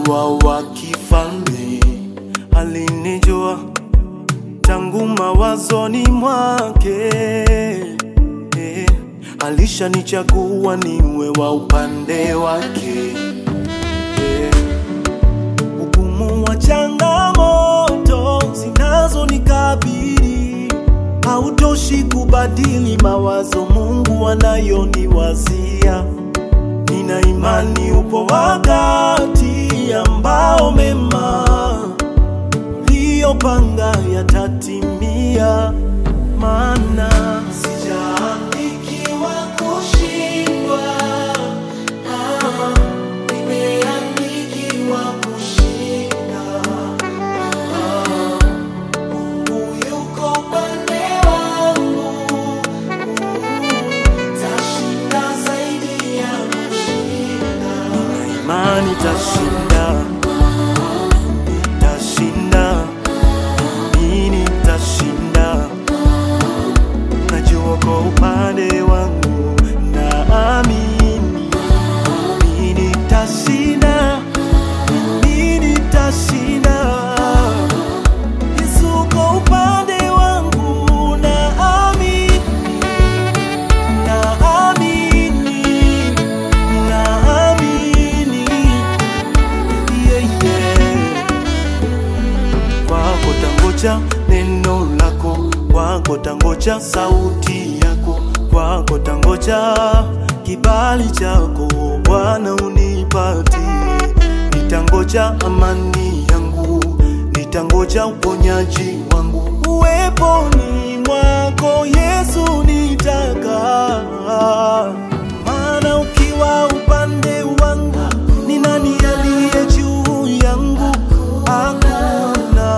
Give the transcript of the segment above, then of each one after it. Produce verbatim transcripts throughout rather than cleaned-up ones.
Alijua wa kifalme, alinijua tangu mawazoni mwake. eh, Alishanichagua niwe wa upande wake. eh, Ugumu wa changamoto zinazonikabili hautoshi kubadili mawazo Mungu anayoniwazia. Nina imani upo wakati ambao mema uliyopanga yatatimia, maana sijaandikiwa kushindwa, ah, nimeandikiwa kushinda. ah, Mungu yuko upande wangu, tashinda zaidi ya kushinda. Nina imani tashinda, nitashinda, mimi nitashinda. Najua kwa upande wangu, naamini mimi nitashinda, mimi nitashinda. Yesu kwa upande wangu, naamini, naamini, naamini. Yeah, yeah. Kwako tangoja neno lako, kwako tangoja sauti yako, kwako tangoja kibali chako Bwana unipatie. Nitangoja amani yangu, nitangoja uponyaji wangu, uweponi mwako Yesu nitakaa. Maana ukiwa upande wangu, ni nani aliye juu yangu? Hakuna.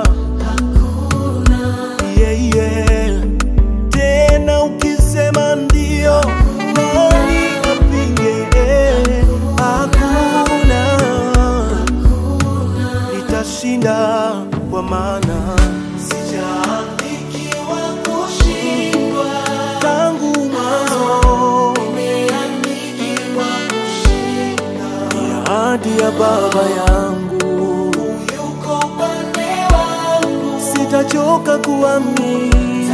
Yeah, yeah. Tena ukisema ndio, nani apinge? Hakuna. Nitashinda kwa maana sijaandikiwa kushindwa tangu mwanzo, nimeandikiwa kushinda. Ni ahadi ya Baba yangu, yuko upande wangu, sitachoka kuamini.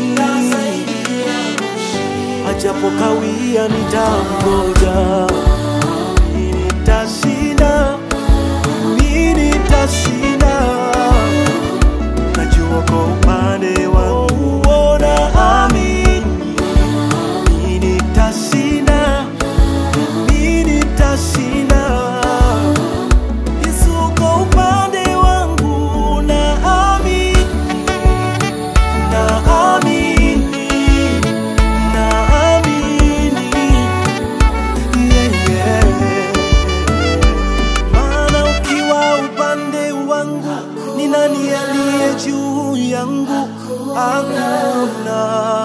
Ajapo kawia nitangoja, nitashinda, mimi nitashinda. Najua kwa upande wangu, naamini mimi nitashinda, mimi nitashinda. Yesu kwa upande wangu, naamini, naamini, naamini. Yeah, yeah. Maana ukiwa upande wangu, ni nani aliye juu yangu? Hakuna.